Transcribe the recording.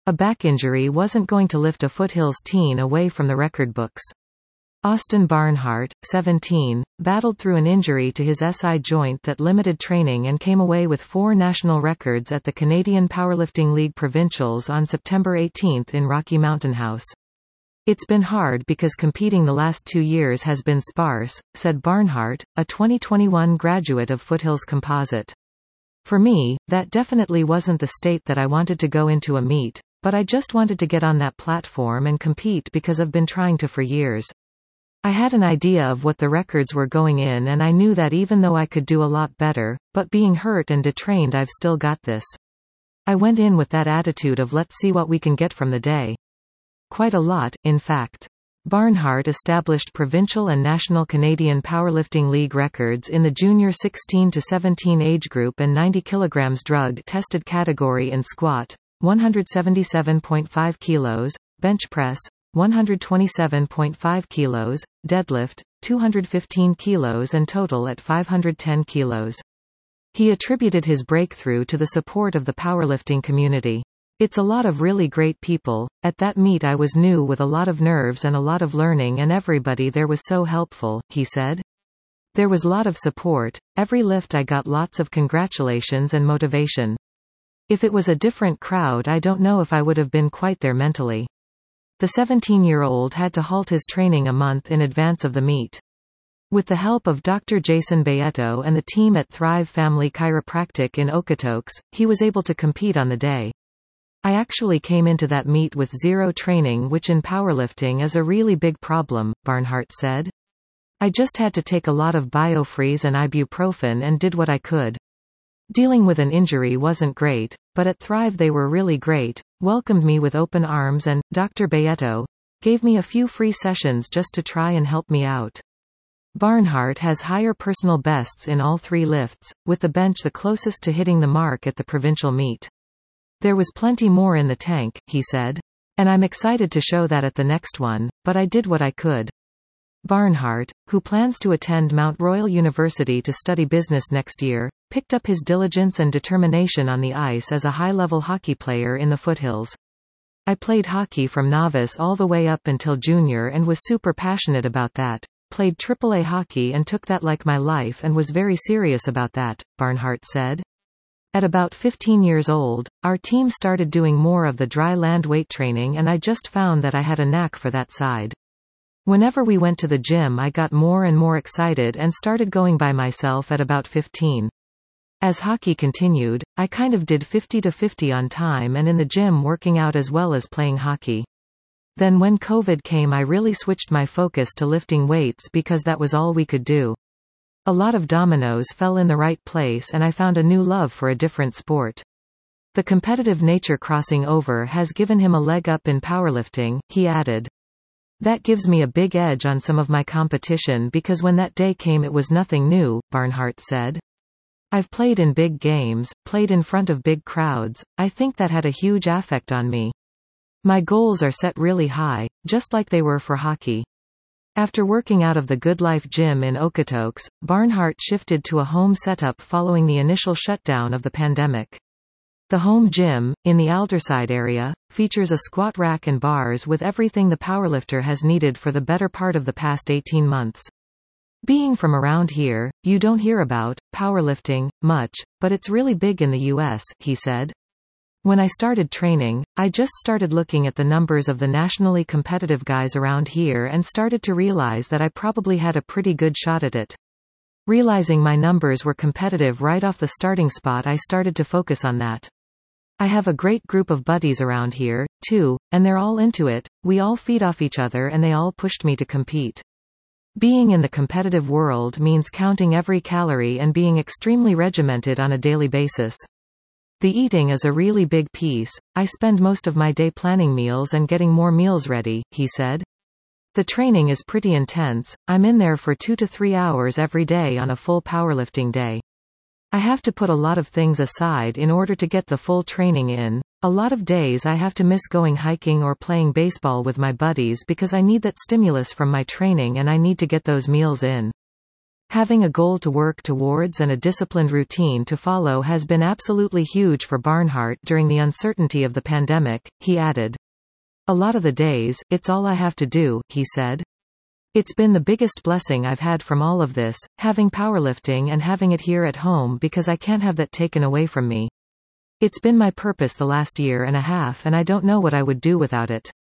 A back injury wasn't going to lift a foothills teen away from the record books. Austin Barnhart, 17, battled through an injury to his SI joint that limited training and came away with 4 national records at the Canadian Powerlifting League Provincials on September 18 in Rocky Mountain House. "It's been hard because competing the last 2 years has been sparse," said Barnhart, a 2021 graduate of Foothills Composite. "For me, that definitely wasn't the state that I wanted to go into a meet, but I just wanted to get on that platform and compete because I've been trying to for years. I had an idea of what the records were going in, and I knew that even though I could do a lot better, but being hurt and detrained, I've still got this. I went in with that attitude of let's see what we can get from the day." Quite a lot, in fact. Barnhart established provincial and national Canadian Powerlifting League records in the junior 16 to 17 age group and 90 kg drug-tested category in squat, 177.5 kilos, bench press, 127.5 kilos, deadlift, 215 kilos and total at 510 kilos. He attributed his breakthrough to the support of the powerlifting community. "It's a lot of really great people. At that meet I was new with a lot of nerves and a lot of learning, and everybody there was so helpful," he said. "There was a lot of support. Every lift I got lots of congratulations and motivation. If it was a different crowd, I don't know if I would have been quite there mentally." The 17-year-old had to halt his training a month in advance of the meet. With the help of Dr. Jason Bayeto and the team at Thrive Family Chiropractic in Okotoks, he was able to compete on the day. "I actually came into that meet with zero training, which in powerlifting is a really big problem," Barnhart said. "I just had to take a lot of Biofreeze and ibuprofen and did what I could. Dealing with an injury wasn't great, but at Thrive they were really great, welcomed me with open arms and, Dr. Bayeto, gave me a few free sessions just to try and help me out." Barnhart has higher personal bests in all 3 lifts, with the bench the closest to hitting the mark at the provincial meet. "There was plenty more in the tank," he said. "And I'm excited to show that at the next one, but I did what I could." Barnhart, who plans to attend Mount Royal University to study business next year, picked up his diligence and determination on the ice as a high-level hockey player in the foothills. "I played hockey from novice all the way up until junior and was super passionate about that. Played AAA hockey and took that like my life and was very serious about that," Barnhart said. "At about 15 years old, our team started doing more of the dry land weight training, and I just found that I had a knack for that side. Whenever we went to the gym, I got more and more excited and started going by myself at about 15. As hockey continued, I kind of did 50 to 50 on time and in the gym working out as well as playing hockey. Then when COVID came, I really switched my focus to lifting weights because that was all we could do. A lot of dominoes fell in the right place and I found a new love for a different sport. The competitive nature crossing over has given him a leg up in powerlifting," he added. "That gives me a big edge on some of my competition because when that day came it was nothing new," Barnhart said. "I've played in big games, played in front of big crowds. I think that had a huge affect on me. My goals are set really high, just like they were for hockey." After working out of the Good Life Gym in Okotoks, Barnhart shifted to a home setup following the initial shutdown of the pandemic. The home gym, in the Alderside area, features a squat rack and bars with everything the powerlifter has needed for the better part of the past 18 months. "Being from around here, you don't hear about powerlifting much, but it's really big in the US," he said. "When I started training, I just started looking at the numbers of the nationally competitive guys around here and started to realize that I probably had a pretty good shot at it. Realizing my numbers were competitive right off the starting spot, I started to focus on that. I have a great group of buddies around here, too, and they're all into it, we all feed off each other and they all pushed me to compete. Being in the competitive world means counting every calorie and being extremely regimented on a daily basis. The eating is a really big piece. I spend most of my day planning meals and getting more meals ready," he said. "The training is pretty intense. I'm in there for 2 to 3 hours every day on a full powerlifting day. I have to put a lot of things aside in order to get the full training in. A lot of days I have to miss going hiking or playing baseball with my buddies because I need that stimulus from my training and I need to get those meals in." Having a goal to work towards and a disciplined routine to follow has been absolutely huge for Barnhart during the uncertainty of the pandemic, he added. A lot of the days, it's all I have to do, he said. It's been the biggest blessing I've had from all of this, having powerlifting and having it here at home because I can't have that taken away from me. It's been my purpose the last year and a half and I don't know what I would do without it.